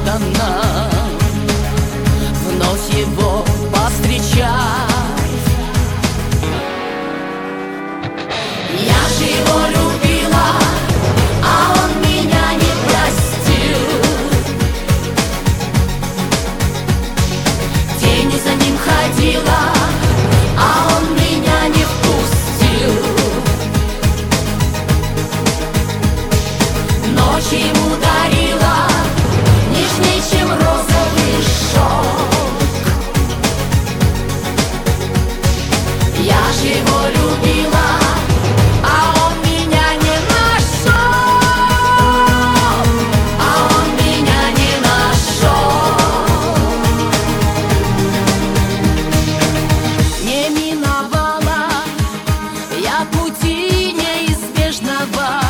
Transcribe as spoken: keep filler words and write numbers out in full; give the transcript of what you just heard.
надо нам вновь его повстречать. Я же его любила, а он меня не простил. Тени за ним ходила, а он меня не впустил. Ночь ему дарила нежней, чем розовый шелк. Я же его любила, а он меня не нашел. А он меня не нашел. Не миновала я пути неизбежного.